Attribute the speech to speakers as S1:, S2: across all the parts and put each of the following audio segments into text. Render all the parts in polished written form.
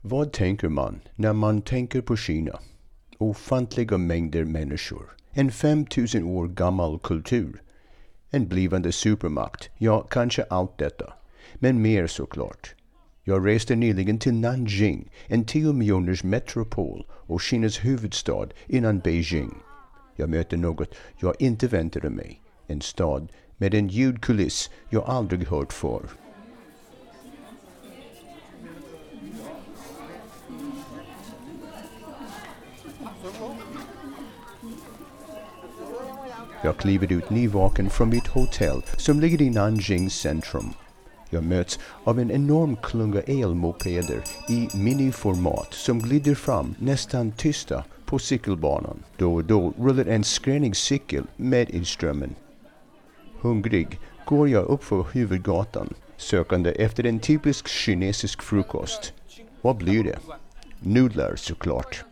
S1: Vad tänker man när man tänker på Kina? Ofantliga mängder människor. En 5000 år gammal kultur. En blivande supermakt. Ja, kanske allt detta. Men mer såklart. Jag reste nyligen till Nanjing, en 10 miljoners metropol och Kinas huvudstad innan Beijing. Jag möter något jag inte väntade mig. En stad med en ljudkuliss jag aldrig hört förr. Jag kliver ut nyvaken från mitt hotell som ligger i Nanjings centrum. Jag möts av en enorm klunga elmopeder i miniformat som glider fram nästan tysta på cykelbanan. Då och då rullar en skränig cykel med i strömmen. Hungrig går jag upp för huvudgatan, sökande efter en typisk kinesisk frukost. Vad blir det? Nudlar såklart.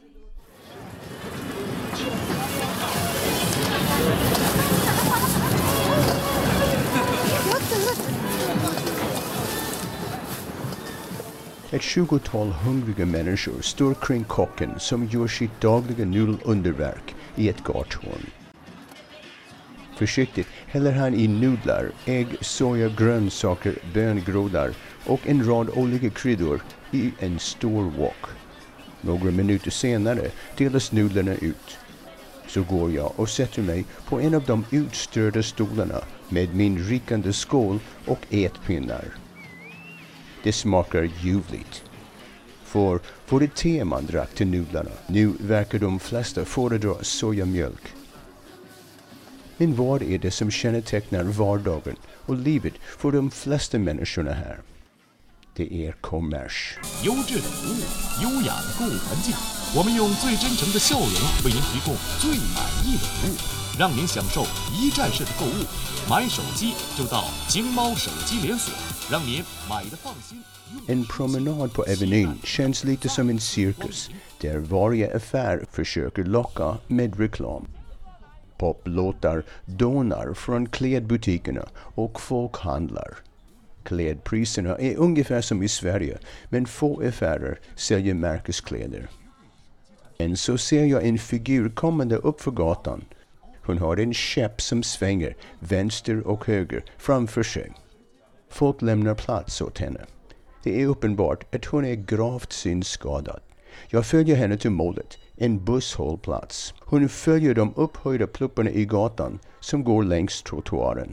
S1: Ett 20-tal hungriga människor står kring kocken som gör sitt dagliga nudelunderverk i ett gathörn. Försiktigt häller han i nudlar, ägg, soja, grönsaker, böngroddar och en rad olika kryddor i en stor wok. Några minuter senare delas nudlarna ut. Så går jag och sätter mig på en av de utstörda stolarna med min rikande skål och ätpinnar. Det smakar ljuvligt. För var det te man drack till nudlarna? Nu verkar de flesta föredra sojamjölk. Men vad är det som kännetecknar vardagen och livet för de flesta människorna här? Det är kommers.
S2: 优质的服务，优雅的购物环境，我们用最真诚的笑容为您提供最满意的服务，让您享受一站式的购物。买手机就到京猫手机连锁，让您买的放心。
S1: En promenad på Avenyn känns lite som en cirkus där varje affär försöker locka med reklam. Poplåtar donar från klädbutikerna och folk handlar. Klädpriserna är ungefär som i Sverige, men få affärer säljer märkeskläder. Men så ser jag en figur kommande upp för gatan. Hon har en käpp som svänger vänster och höger framför sig. Folk lämnar plats åt henne. Det är uppenbart att hon är gravt synskadad. Jag följer henne till målet, en busshållplats. Hon följer de upphöjda plupparna i gatan som går längs trottoaren.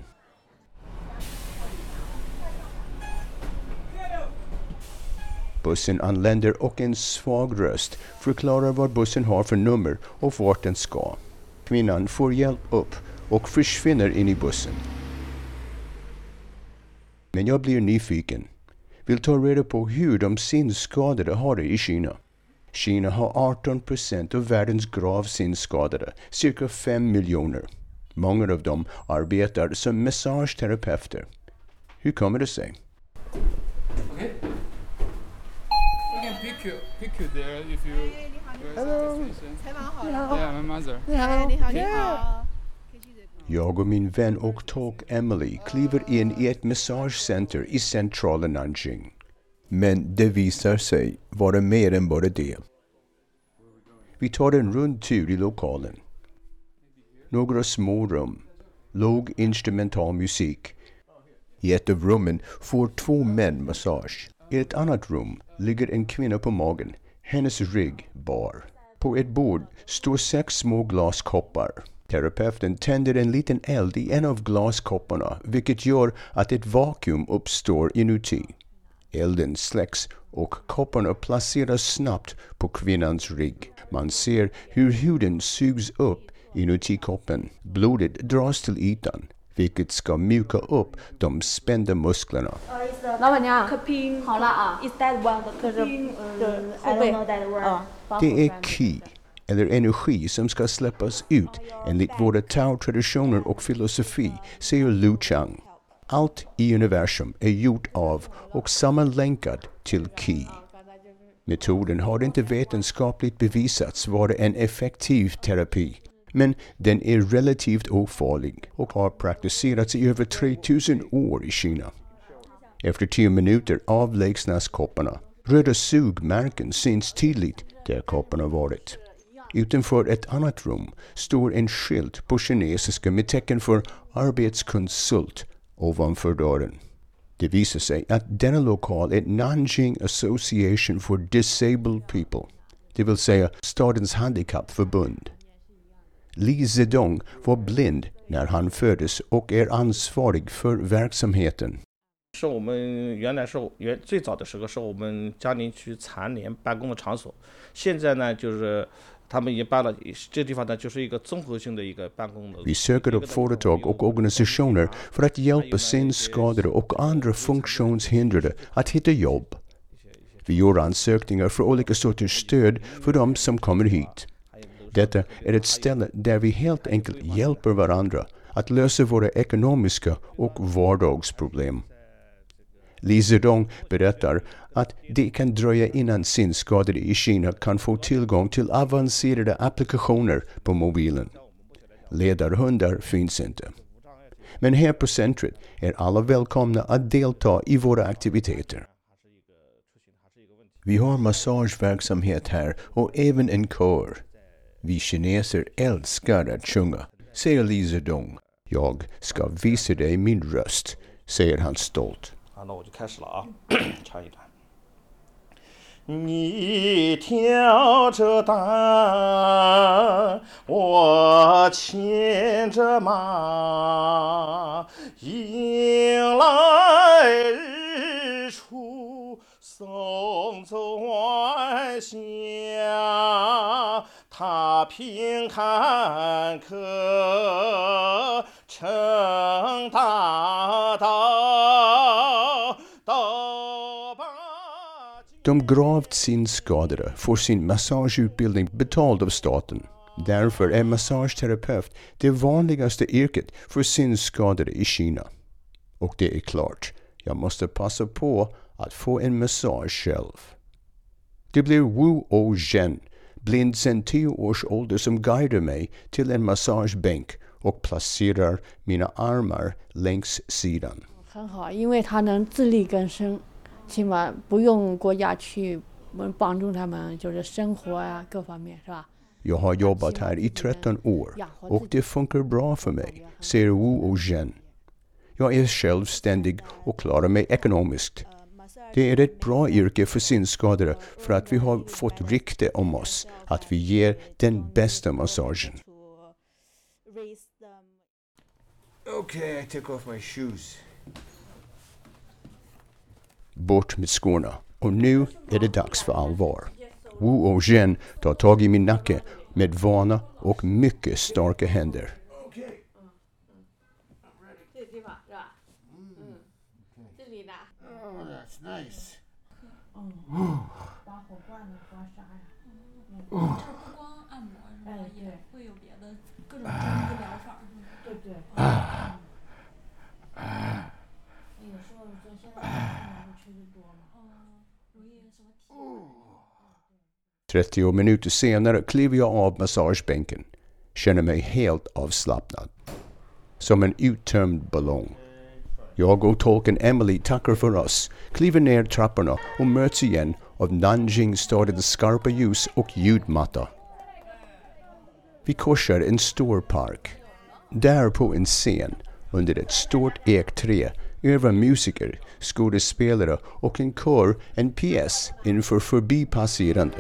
S1: Bussen anländer och en svag röst förklarar vad bussen har för nummer och vart den ska. Kvinnan får hjälp upp och försvinner in i bussen. Men jag blir nyfiken. Vill ta reda på hur de synskadade har det i Kina. Kina har 18% av världens gravsynskadade, cirka 5 miljoner. Många av dem arbetar som massageterapeuter. Hur kommer det sig?
S3: Okay. We can pick you there if you.
S4: Hello.
S3: Yeah, my mother.
S1: Jag och min vän och tolk Emily kliver in i ett massagecenter i centrala Nanjing. Men det visar sig vara mer än bara det. Vi tar en rundtur i lokalen. Några små rum, låg instrumental musik. I ett av rummen får 2 män massage. I ett annat rum ligger en kvinna på magen, hennes rygg bar. På ett bord står 6 små glaskoppar. Terapeuten tänder en liten eld i en av glaskopparna, vilket gör att ett vakuum uppstår inuti. Elden släcks och kopparna placeras snabbt på kvinnans rygg. Man ser hur huden sugs upp inuti koppen. Blodet dras till ytan, vilket ska mjuka upp de spända musklerna. Det är qi, eller energi som ska släppas ut enligt våra Tao-traditioner och filosofi, säger Lu Chang. Allt i universum är gjort av och sammanlänkat till qi. Metoden har inte vetenskapligt bevisats vara en effektiv terapi, men den är relativt ofarlig och har praktiserats i över 3000 år i Kina. Efter 10 minuter avlägsnas kopparna. Röda sugmärken syns tydligt där kopparna har varit. Utanför ett annat rum står en skylt på kinesiska med tecken för arbetskonsult ovanför dörren. Det visar sig att denna lokal är Nanjing Association for Disabled People, det vill säga stadens handikappförbund. Li Zedong var blind när han föddes och är ansvarig för verksamheten.
S4: 是我们原来是最早的时候是我们嘉宁区残联办公的场所，现在呢就是他们已经搬了，这地方呢就是一个综合性的一个办公的。
S1: Vi söker upp företag och organisationer för att hjälpa synskadade och andra funktionshindrade att hitta jobb. Vi gör ansökningar för olika sorters stöd för dem som kommer hit. Detta är ett ställe där vi helt enkelt hjälper varandra att lösa våra ekonomiska och vardagsproblem. Li Zedong berättar att det kan dröja innan synskadade i Kina kan få tillgång till avancerade applikationer på mobilen. Ledarhundar finns inte. Men här på centret är alla välkomna att delta i våra aktiviteter. Vi har massageverksamhet här och även en kör. Vi kineser älskar att sjunga, säger Li Zedong. Jag ska visa dig min röst, säger han stolt.
S4: 好，那我就开始了啊，唱一段。你挑着担，我牵着马，迎来日出，送走晚霞，踏平坎坷，成大道。
S1: De gravt synskadade får sin massageutbildning betald av staten. Därför är massageterapeut det vanligaste yrket för synskadade i Kina. Och det är klart, jag måste passa på att få en massage själv. Det blir Wu O-Zhen, blind sedan 10 års ålder, som guidar mig till en massagebänk och placerar mina armar längs sidan.
S5: 很好，因为他能自力更生，起码不用国家去帮助他们，就是生活啊各方面，是吧？
S1: Jag har jobbat här i 13 år och det funkar bra för mig, säger Wu O-Zhen. Jag är självständig och klarar mig ekonomiskt. Det är ett bra yrke för synskadade för att vi har fått rykte om oss att vi ger den bästa massagen.
S6: Okay, I take off my shoes.
S1: Bort med skorna. Och nu är det dags för allvar. Wu O-Zhen tar tag i min nacke med vana och mycket starka händer.
S6: Okay. Oh, that's nice.
S7: 不光按摩是吧，也会有别的各种中医疗法是吗？对对。有时候就现在吹得多嘛，容易什么体。
S1: 30 minuter senare kliver jag av massagebänken. Känner mig helt avslappnad. Som en uttömd ballong. Jag och tolken Emily tackar för oss, kliver ner trapporna och möts igen av Nanjing stadens skarpa ljus och ljudmatta. Vi korsar en stor park. Där på en scen, under ett stort ekträ, övar musiker, skådespelare och en kör en pjäs inför förbipasserande.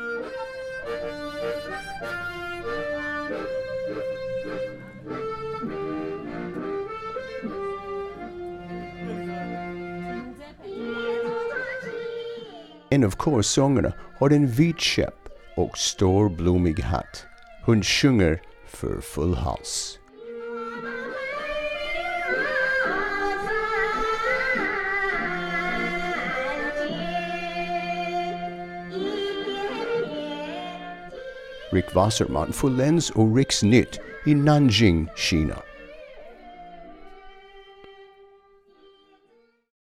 S1: En av körsångerna har en vit käpp och stor blommig hatt. Hon sjunger för full hals. Rick Wasserman för Läns och Riksnytt i Nanjing, Kina.